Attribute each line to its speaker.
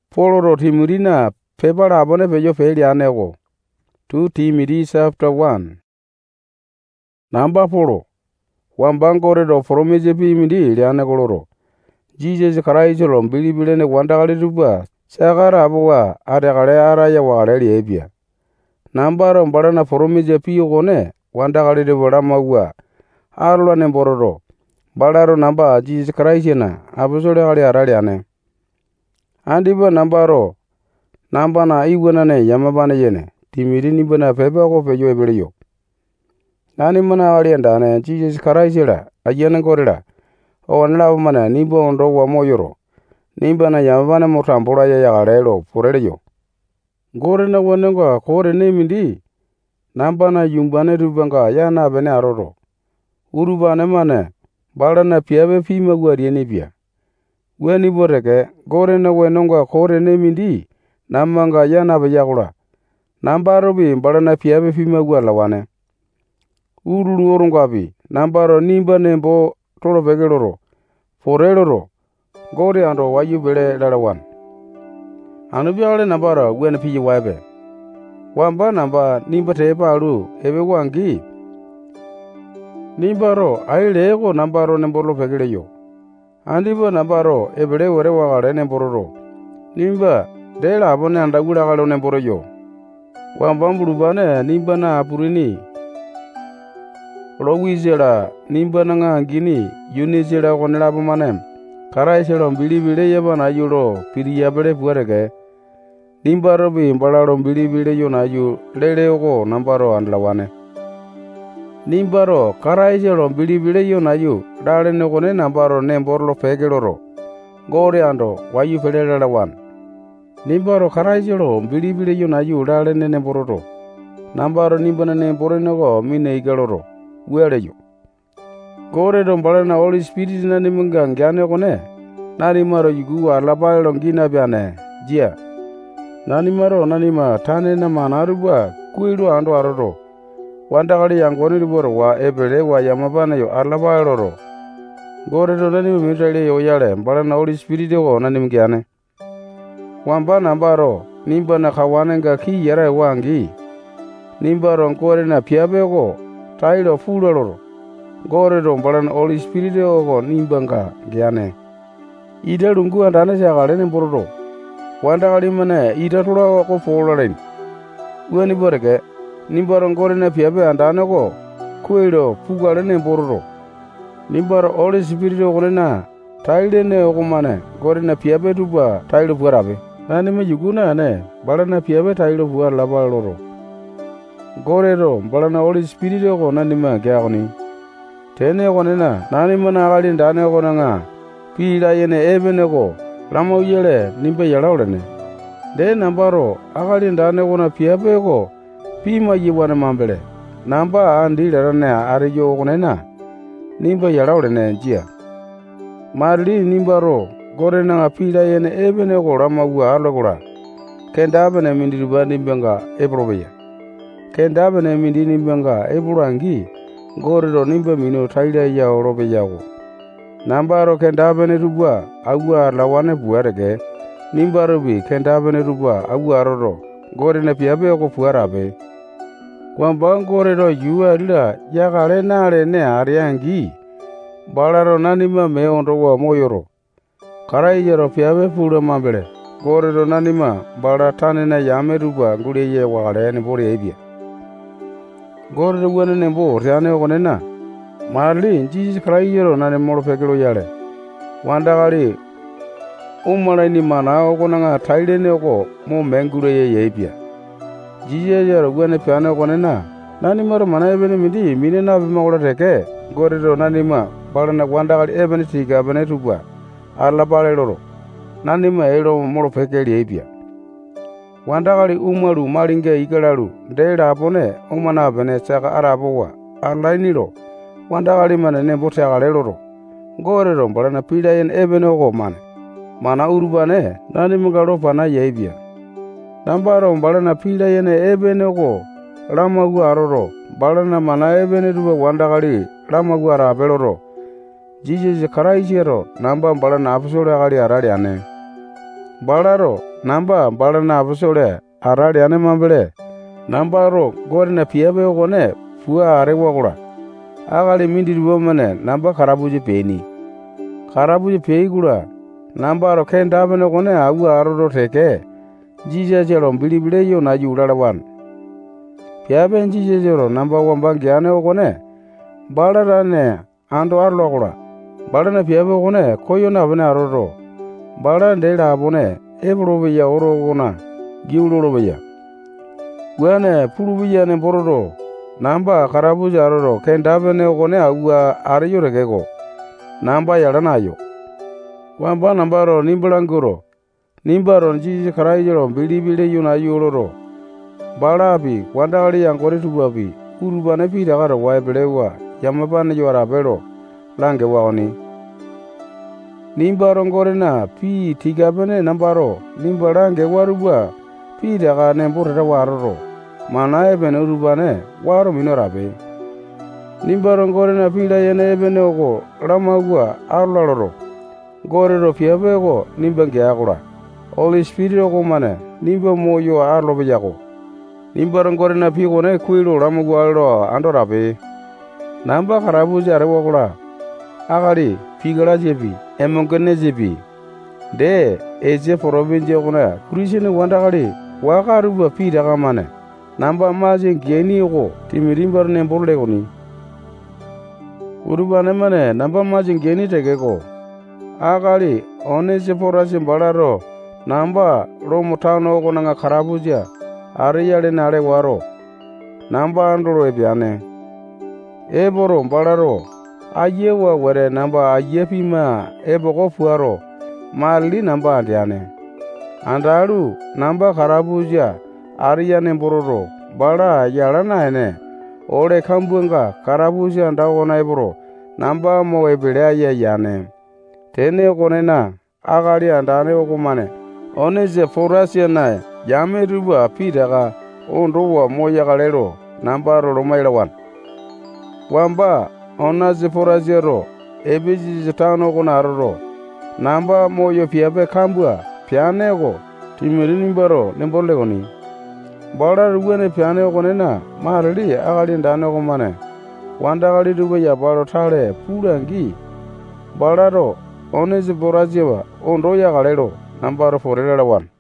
Speaker 1: Poloro Timurina pepara abone pejo feli anego. 2 Timothy chapter 1. Namba polo. Wambangore do promise pimidi lianegoloro. Jesus Christ lo bilibile ne wandagale duba. Sagara abuwa adagale araya wale liebia. Nambaro mbarana promise piyo gone wandagale de boramawa. Arlo ne bororo. Balaro namba Jesus Christ na abusole gale araliane. Andiba nambaro namba na iwana ne yamabane yene. Timiri ni bana pepe ko pejo ebeliyo. Nani mana alienda ne Jesus Christ la ayene gorela. O wanla mana ni bo ndo wa moyoro. Ni bana yamabane motambura ya yagarelo poreleyo. Gore na wanenga kore ne mindi. Namba na yumbane rubanga ya na bene aroro. Urubane mane bala na piabe pima gwari ne bia. Weni boreke gore na wenonga kore ne mindi. Namanga ya na bayagula. Nambaro bi mbala na piabe fima gwala wane. Urulu orungabi. Nambaro nimba nembo tolo vegeloro. Foreloro. Gore ando wayu bele lalawan. Anubiale nambaro gwen piji wabe. Wamba namba nimba tepa alu ebe wangi. Nimbaro aile ego nambaro nembolo vegeleyo. Andiba nambaro ebele were wagale nembororo. Nimba dela abone andagula galo nemboroyo. Wambambulu bane nimba na apurini. Lowizela nimba na ngangini yunisela konela pamanem. Karaiselo mbilibile yabana yulo piri yabele puareke. Nimba robi mbalalo mbilibile yonayu lele oko nambaro andlawane. Nimbaro karaiselo mbilibile yonayu dale nekone nambaro nemborlo pegeloro. Gore ando wayu pelela wan. Nimbaro karaiselo mbilibile yonayu dale nene bororo. Nambaro nimbana nemborenogo mine igaloro. Weleyo. Gore do mbalana Holy Spirit na nimunga ngiane kone. Nani maro yugu alabalo ngina biane. Jia. Nani maro nanima tane na manaruba kuilu ando aroro. Wandagali yangoni riboro wa ebele wa yamabana yo alabalo. Gore do nani mitale yo yale mbalana Holy Spirit go nani mgiane. Wamba nambaro nimba na kawanenga ki yara wangi. Nimbaro nkore na piabe go tailo fuloro. Gore do mbalana Holy Spirit go nimbanga giane. Ida lungu andane sagale ne bororo. Wandagali mane ida tura ko folaren. Weni boreke nimbaro nkore na piabe andane go kuelo pugale ne bororo. Nimbaro Holy Spirit go na taile ne go mane gore na piabe tuba tailo bugarabe. Nani me yuguna ne balana piabe tailo bugar labaloro. Gore do balana Holy Spirit go nani ma gyagoni. Tene go nena nani mana agali ndane go nga. Pila yene ebene go lamo yele nimbe yalaulene. De nambaro agali ndane go na piabe go pima yiwana mambele. Namba andi lerane ariyo go nena nimbe yalaulene jia. Marli nimbaro gore na pila yene ebene go lama gua alogora. Kenda bene mindiriba nimbenga ebrobeya. Kenda bene mindi nimbenga ebrangi gore do nimbe mino taila ya orobeya go. Nambaro kenda bene rubwa agua lawane buarege. Nimbaro bi kenda bene rubwa agua roro gore na piabe go puarabe. Kwamba gore do yuwa lila yakale nare ne ariangi. Balaro nanima me ondo wa moyoro. Karaijero piabe pura mambele. Gore do nanima bala tane na yame ruba ngule ye wale ne bore ebia. Gore do wane ne bo riane ogonena. Marli Jesus Karaijero nane moro pekelo yale. Wandagari umala ni mana ogonanga taile ne ogo mo mengure ye ebia. Jesus yero wane piane ogonena. Nani maro mana ebene midi mine na bimagora teke. Gore do nanima bala na wandagari ebene tiga bene ruba. Alla balero nani ma ero moro pekeli ebia. Wandagari umaru maringe igalaru dela abone umana bene saka arabowa alainiro. Wandagari mane ne bote agalero. Gorero mbalana pila yen ebene ogo mane. Mana urbane nani mugalo pana yebia. Nambaro mbalana pila yen ebene ogo lamagu aroro. Balana mana ebene ruba wandagari lamagu arabeloro. Jesus Karaijero namba mbala na apsole agali arali ane. Balaro namba balana abusole arari ane mambele. Nambaro gorina piabe ogone fua arewa kura. Agali mindiri bomane namba karabuji peni. Karabuji pei kura. Nambaro ken dabene ogone awu aroro teke. Jija jero bilibile yo na yularawan. Piabe jija jero namba wambangi ane ogone. Balarane ando arlo kura. Balana piabe ogone koyo na abone aroro. Balan dela abone ebrobeya oro ogona. Giulorobeya. Wane purubiya ne bororo. Namba karabuji aroro ken dabene ogone awu ariyo regego. Namba yalanayo. Wamba nambaro nimbalanguro. Nimbaro jiji karayiro bilibile yuna yuloro. Balabi wandagali yankori tubabi. Urubane pida gara waibelewa. Yamabane yuara belo. Lange waoni. Nimbaro ngorena pi tigabene nambaro. Nimbarange waruba. Pida ga nembore waroro. Mana ebene urubane waro minorabe. Nimbaro ngorena pida yene ebene ogo. Ramagua arlaloro. Gorero piabe ogo nimbange agura. Holy Spirit ogo mane nimba moyo arlo bejago. Nimbaro ngorena pigone kuilo ramagua arlo andorabe. Namba karabuji arewa kura. Agari pigala jebi emongene jebi. De eje province ogona Christian wandagari wakaruba pida gamane. Namba maje geni ogo timirimbar nemborle goni. Urubane mane namba maje geni tegeko. Agari onese porasi balaro namba romutano ogo nanga karabuja ariyale nare waro. Namba andoro ebiane. Eboro balaro ayewa were namba ayepima ebogo fuaro mali namba andiane. Andaru namba karabuja ariyane bororo bala yalana ene. Ore kambuanga karabuja andagona eboro namba mo ebile ayayane. Tene ogonena agari andane ogomane. Oneze forasi na yame ruba pidaga ondowa moya galero namba rolomairawan. Wamba onaze forasiero ebiji zitano gonaroro. Namba moyo piabe kambua pianego timirimbaro nembolegoni. Bala ruwene piane ogonena marali agari ndane ogomane. Wanda gali ruba ya balo tale purangi. Balaro oneze forasiwa ondo ya galero nambaro forelera wan.